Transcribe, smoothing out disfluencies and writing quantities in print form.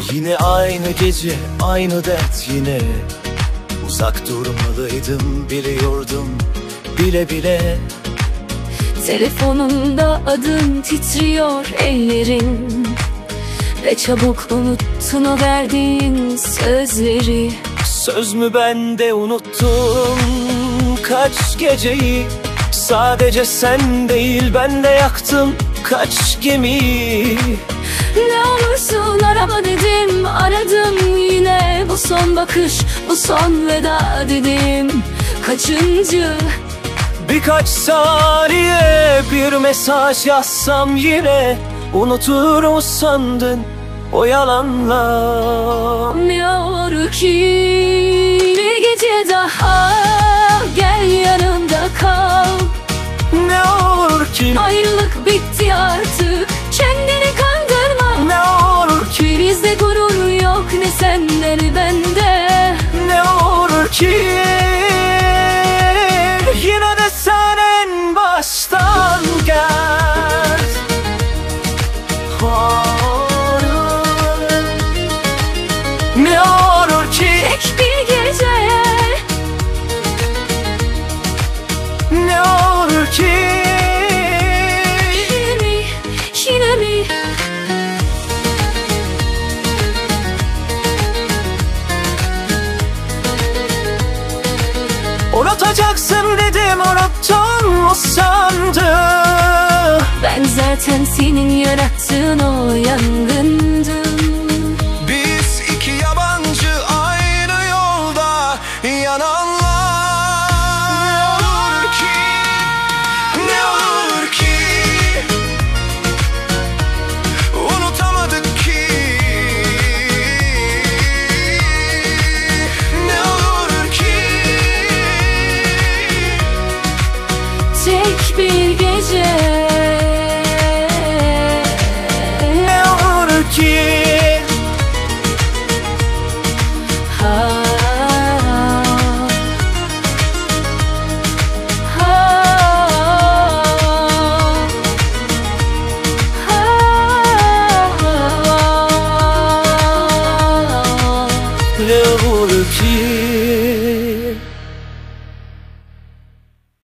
Yine aynı gece, aynı dert yine. Uzak durmalıydım, biliyordum, bile bile. Telefonumda adın titriyor, ellerin. Ve çabuk unuttun o verdiğin sözleri. Söz mü, ben de unuttum kaç geceyi. Sadece sen değil, ben de yaktım kaç gemiyi. Ne olursun arama dedim, aradım yine. Bu son bakış, bu son veda dedim. Kaçıncı? Birkaç saniye bir mesaj yazsam yine unutur mu sandın o yalanla? Ne olur ki bir gece daha gel yanımda kal. Ne olur ki Ayrılık bitti artık, kendini kandırma. ne olur ki Bizde gurur yok, ne sende ne bende. ne olur ki yine de sen en baştan gel. Ne olur ki Tek bir gece, ne olur ki yine mi, yine mi? unutacaksın dedim, unuttun mu sandın? Ben zaten senin yarattığın o yangındım. Biz iki yabancı aynı yolda yananlar. Ne olur ki unutamadık ki. Ne olur ki Tek bir gece,